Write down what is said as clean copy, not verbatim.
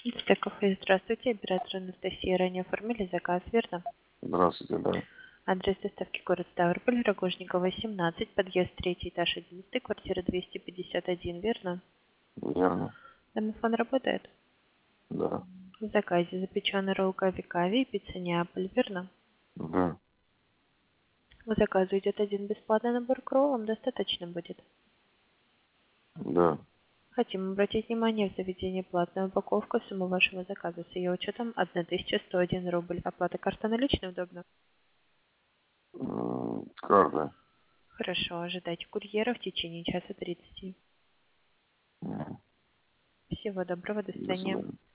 Кафе, здравствуйте, оператор Анастасия. Ранее оформили заказ, верно? Здравствуйте, да. Адрес доставки город Ставрополь, Рогожникова, 17, подъезд 3, этаж 11, квартира 251, верно? Верно. Домофон работает? Да. В заказе запеченный ролл кави и пицца Неаполь, верно? Да. К заказу идет один бесплатный набор к роллам, достаточно будет. Да. Хотим обратить внимание, в заведении платная упаковка, сумма вашего заказа с ее учетом 1101 рубль. Оплата карта наличной удобно? Карта. Хорошо, ожидайте курьера в течение часа 30. Мгм. Всего доброго, до До свидания. свидания.